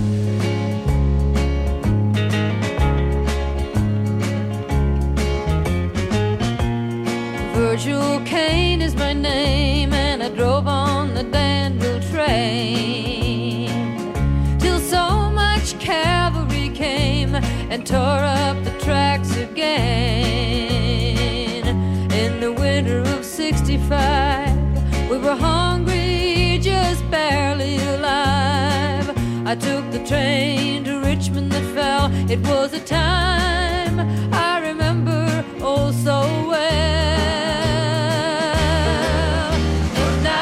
Virgil Kane is my name, and I drove on the Danville train till so much cavalry came and tore up the tracks again. In the winter of sixty-five, we were hungry, just barely alive. I took the train to Richmond that fell. It was a time I remember oh so well. But now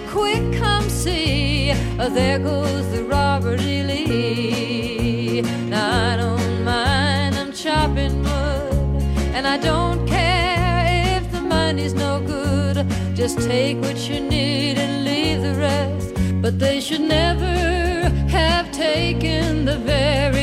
quick, come see, there goes the Robert E. Lee. Now I don't mind, I'm chopping wood, and I don't care if the money's no good. Just take what you need and leave the rest. But they should never have taken the very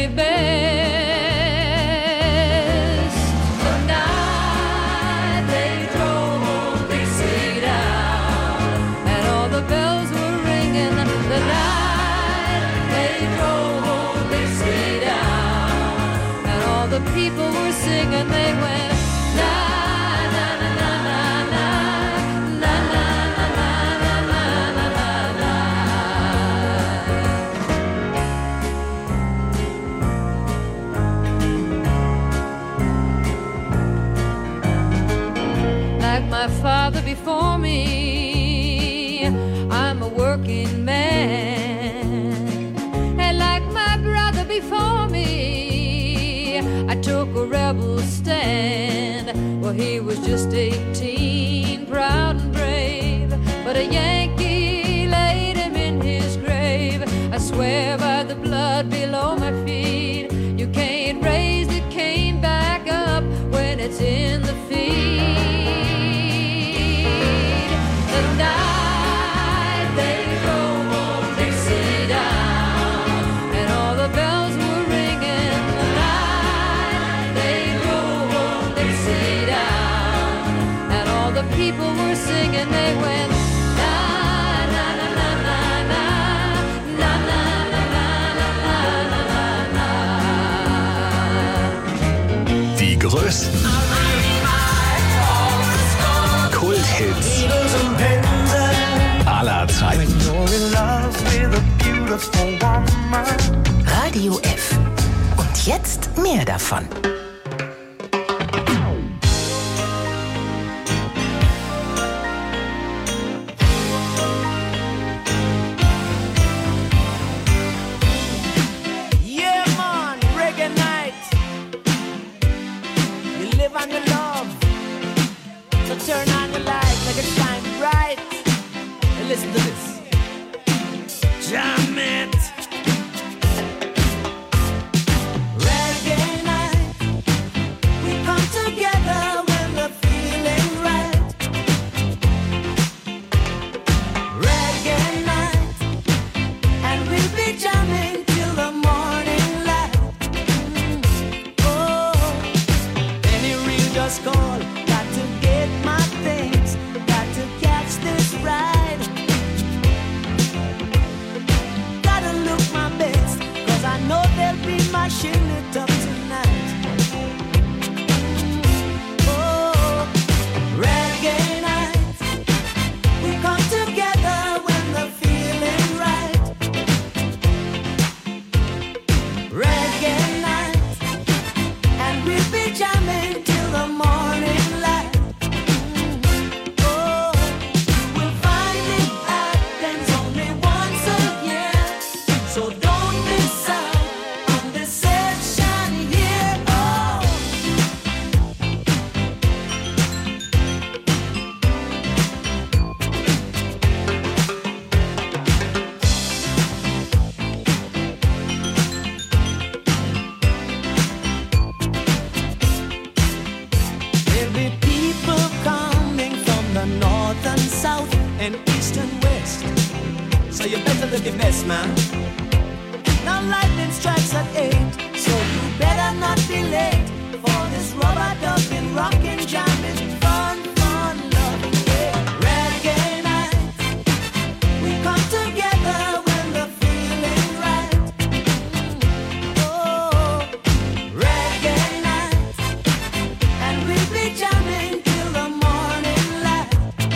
best. The night they drove old Dixie down, and all the bells were ringing. The night they drove old Dixie down, and all the people were singing. They went na na na na na na na na na na na na. Like my father before me, I'm a working man. And like my brother before me, I took a rebel stand. Well, he was just eighteen, proud and brave, but a Yankee laid him in his grave. I swear by the blood below my feet, you can't raise the cane back up when it's in the feed. The night they drove old Dixie down, and all the bells were ringing. The night they drove old Dixie down, and all the people were singing. They went na na na na na na na na na na na na. Die größten Kulthits aller Zeiten. Radio F. Und jetzt mehr davon. Yeah, man, reggae night. You live on your love. So turn on the light, make it shine bright. And listen to this. Jam it. Reggae night. We come together when we're feeling right. Reggae night. And we'll be jamming till the morning light. Oh, any real just call. Got to get my things. Got to catch this ride. Gotta look my best, cause I know they'll be mashing it up tonight. Oh, reggae night. We come together when the feeling right. Reggae night. And we'll be jamming till the morning light. Oh, you will find it happens only once a year. So don't miss out on this session here. Oh. There'll be people coming from the north and south and east and west. So you better live your best, man. Now lightning strikes at eight, so you better not be late for this rubber ducking, rockin', jamming, fun, fun, loving, yeah. Reggae night. We come together when the feeling right. Oh, reggae night. And we'll be jamming till the morning light.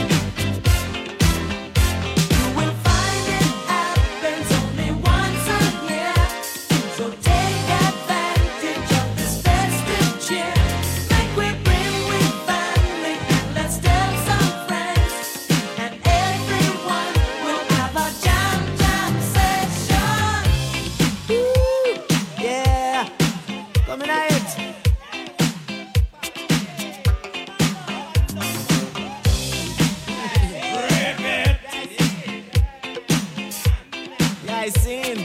You will find it happens only once a year. So take advantage of this festive cheer. Make we bring we back. rising.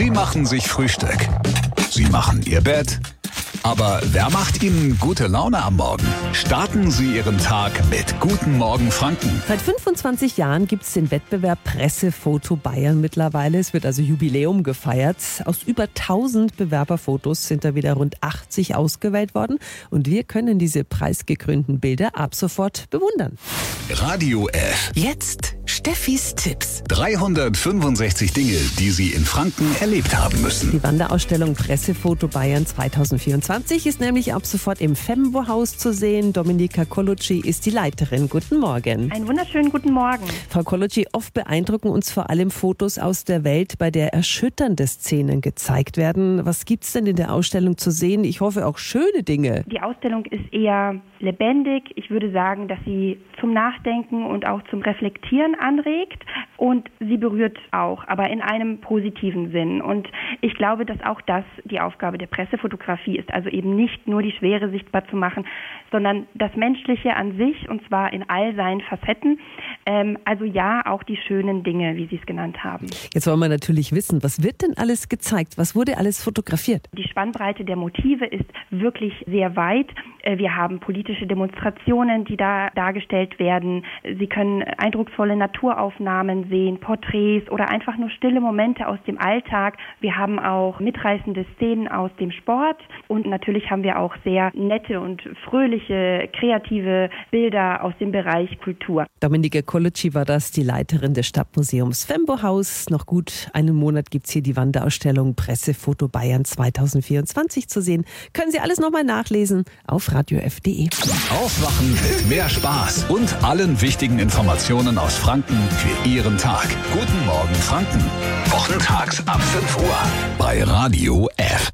Sie machen sich Frühstück. Sie machen Ihr Bett. Aber wer macht Ihnen gute Laune am Morgen? Starten Sie Ihren Tag mit Guten Morgen Franken. Seit fünfundzwanzig Jahren gibt es den Wettbewerb Pressefoto Bayern mittlerweile. Es wird also Jubiläum gefeiert. Aus über tausend Bewerberfotos sind da wieder rund achtzig ausgewählt worden. Und wir können diese preisgekrönten Bilder ab sofort bewundern. Radio F. Jetzt Steffis Tipps. dreihundertfünfundsechzig Dinge, die Sie in Franken erlebt haben müssen. Die Wanderausstellung Pressefoto Bayern zweitausendvierundzwanzig ist nämlich ab sofort im Fembo-Haus zu sehen. Dominika Colucci ist die Leiterin. Guten Morgen. Einen wunderschönen guten Morgen. Frau Colucci, oft beeindrucken uns vor allem Fotos aus der Welt, bei der erschütternde Szenen gezeigt werden. Was gibt's denn in der Ausstellung zu sehen? Ich hoffe auch schöne Dinge. Die Ausstellung ist eher lebendig. Ich würde sagen, dass sie zum Nachdenken und auch zum Reflektieren anregt und sie berührt auch, aber in einem positiven Sinn. Und ich glaube, dass auch das die Aufgabe der Pressefotografie ist, also eben nicht nur die Schwere sichtbar zu machen, sondern das Menschliche an sich und zwar in all seinen Facetten. Ähm, also ja, auch die schönen Dinge, wie Sie es genannt haben. Jetzt wollen wir natürlich wissen, was wird denn alles gezeigt? Was wurde alles fotografiert? Die Spannbreite der Motive ist wirklich sehr weit. Wir haben politische Demonstrationen, die da dargestellt werden. Sie können eindrucksvolle Naturaufnahmen sehen, Porträts oder einfach nur stille Momente aus dem Alltag. Wir haben auch mitreißende Szenen aus dem Sport und natürlich haben wir auch sehr nette und fröhliche, kreative Bilder aus dem Bereich Kultur. Dominika Colucci war das, die Leiterin des Stadtmuseums Fembo-Haus. Noch gut einen Monat gibt es hier die Wanderausstellung Pressefoto Bayern zweitausendvierundzwanzig zu sehen. Können Sie alles nochmal nachlesen auf radio f punkt de. Aufwachen mit mehr Spaß und allen wichtigen Informationen aus Franken für Ihren Tag. Guten Morgen Franken. Wochentags ab fünf Uhr bei Radio F.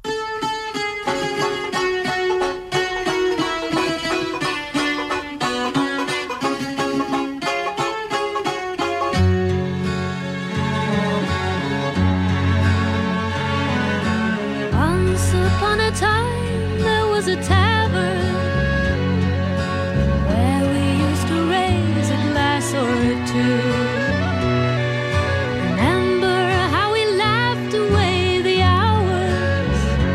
Once upon a time there was a tavern where we used to raise a glass or two. Remember how we laughed away the hours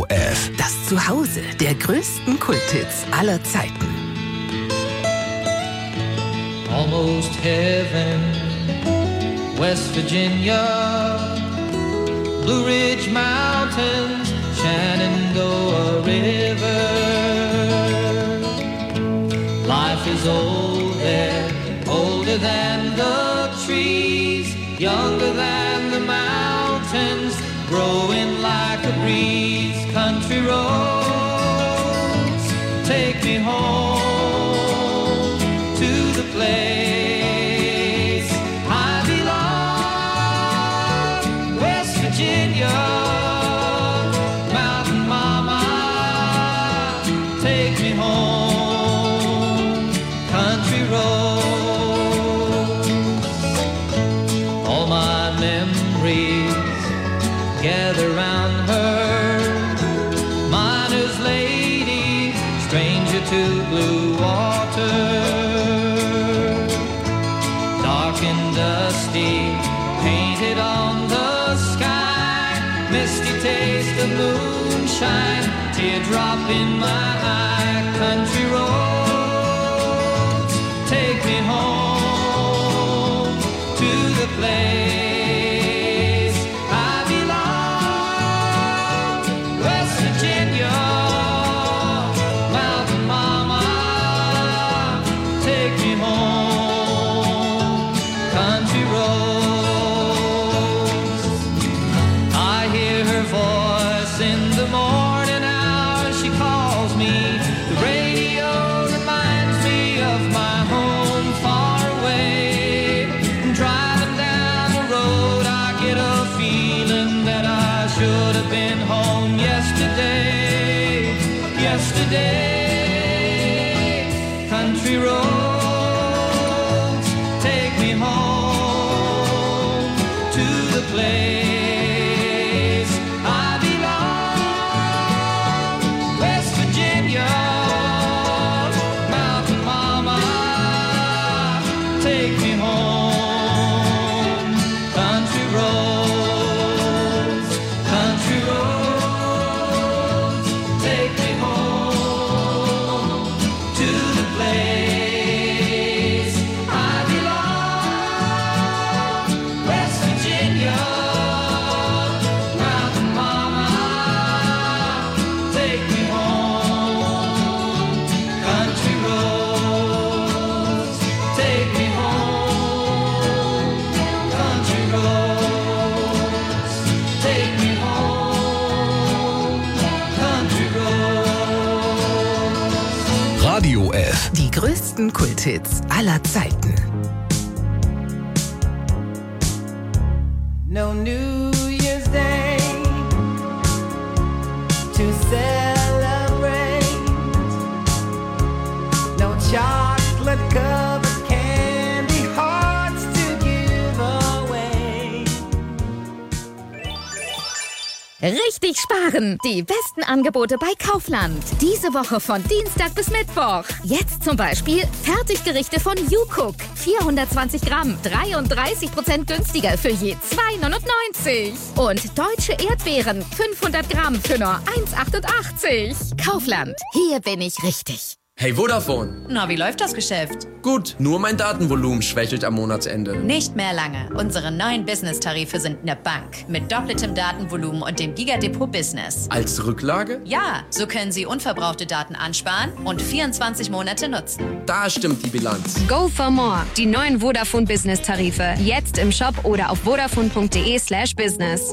F. Das Zuhause der größten Kulthits aller Zeiten. Almost heaven, West Virginia, Blue Ridge Mountains, Shenandoah River. Life is old there, older than the trees, younger than the mountains, growing like a breeze. Country roads, take me home to the place I belong, West Virginia, Mountain Mama, take me home, country roads. All my memories gather round her, miner's lady, stranger to blue water. Dark and dusty, painted on the sky, misty taste of moonshine, teardrop in my eye. Country roads, take me home to the place I belong, West Virginia, Mountain Mama, take me home, country roads. I hear her voice in the morning hour, she calls me. The radio reminds me of my home far away. Driving down the road, I get a feeling that I should have been home yesterday, yesterday. Country roads, take me home to the place I belong, West Virginia, Mountain Mama, take me home, country roads, country roads, take me home to the place I belong, West Virginia, Mountain Mama, take me home, country roads, take me home, country roads, take me home, country roads. Radio F. Die größten Kulthits aller Zeiten. No New Year's Day to celebrate. No chocolate covered candy hearts to give away. Richtig sparen! Die besten Angebote bei Kaufland. Diese Woche von Dienstag bis Mittwoch. Jetzt zum Beispiel Fertiggerichte von YouCook. vierhundertzwanzig Gramm, dreiunddreißig Prozent günstiger für je zwei neunundneunzig. Und deutsche Erdbeeren, fünfhundert Gramm für nur eins achtundachtzig. Kaufland, hier bin ich richtig. Hey Vodafone. Na, wie läuft das Geschäft? Gut, nur mein Datenvolumen schwächelt am Monatsende. Nicht mehr lange. Unsere neuen Business-Tarife sind eine Bank. Mit doppeltem Datenvolumen und dem Gigadepot Business. Als Rücklage? Ja, so können Sie unverbrauchte Daten ansparen und vierundzwanzig Monate nutzen. Da stimmt die Bilanz. Go for more. Die neuen Vodafone Business-Tarife. Jetzt im Shop oder auf vodafone.de slash business.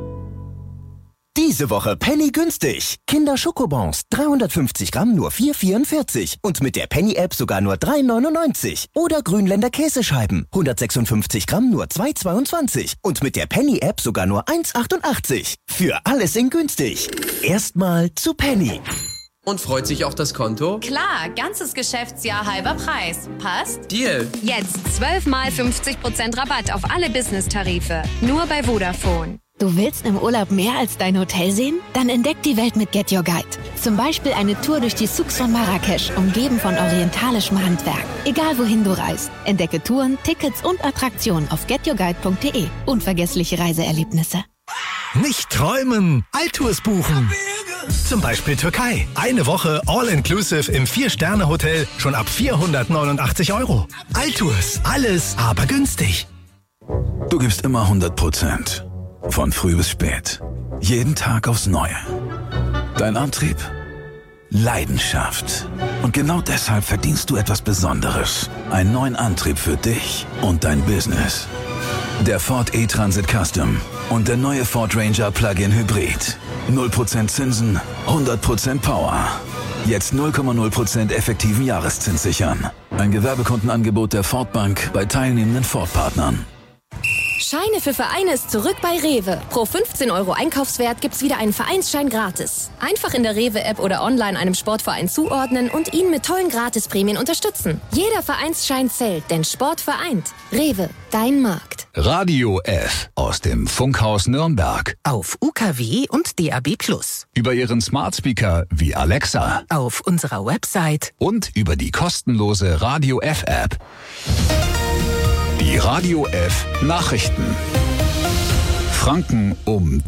Diese Woche Penny günstig. Kinder Schokobons, dreihundertfünfzig Gramm nur vier vierundvierzig und mit der Penny-App sogar nur drei neunundneunzig. Oder Grünländer Käsescheiben, hundertsechsundfünfzig Gramm nur zwei zweiundzwanzig und mit der Penny-App sogar nur eins achtundachtzig. Für alles in günstig. Erstmal zu Penny. Und freut sich auch das Konto? Klar, ganzes Geschäftsjahr halber Preis. Passt? Deal. Jetzt zwölf mal fünfzig Prozent Rabatt auf alle Business-Tarife. Nur bei Vodafone. Du willst im Urlaub mehr als dein Hotel sehen? Dann entdeck die Welt mit Get Your Guide. Zum Beispiel eine Tour durch die Souks von Marrakesch, umgeben von orientalischem Handwerk. Egal wohin du reist, entdecke Touren, Tickets und Attraktionen auf get your guide punkt de. Unvergessliche Reiseerlebnisse. Nicht träumen, Altours buchen. Zum Beispiel Türkei. Eine Woche All-Inclusive im Vier-Sterne-Hotel schon ab vierhundertneunundachtzig Euro. Altours. Alles, aber günstig. Du gibst immer hundert Prozent. Von früh bis spät. Jeden Tag aufs Neue. Dein Antrieb? Leidenschaft. Und genau deshalb verdienst du etwas Besonderes. Einen neuen Antrieb für dich und dein Business. Der Ford E-Transit Custom und der neue Ford Ranger Plug-in Hybrid. null Prozent Zinsen, hundert Prozent Power. Jetzt null Komma null Prozent effektiven Jahreszins sichern. Ein Gewerbekundenangebot der Ford Bank bei teilnehmenden Ford-Partnern. Scheine für Vereine ist zurück bei Rewe. Pro fünfzehn Euro Einkaufswert gibt's wieder einen Vereinsschein gratis. Einfach in der Rewe-App oder online einem Sportverein zuordnen und ihn mit tollen Gratisprämien unterstützen. Jeder Vereinsschein zählt, denn Sport vereint. Rewe, dein Markt. Radio F aus dem Funkhaus Nürnberg. Auf U K W und D A B plus. Über Ihren Smart Speaker wie Alexa. Auf unserer Website. Und über die kostenlose Radio F App. Die Radio F Nachrichten. Franken um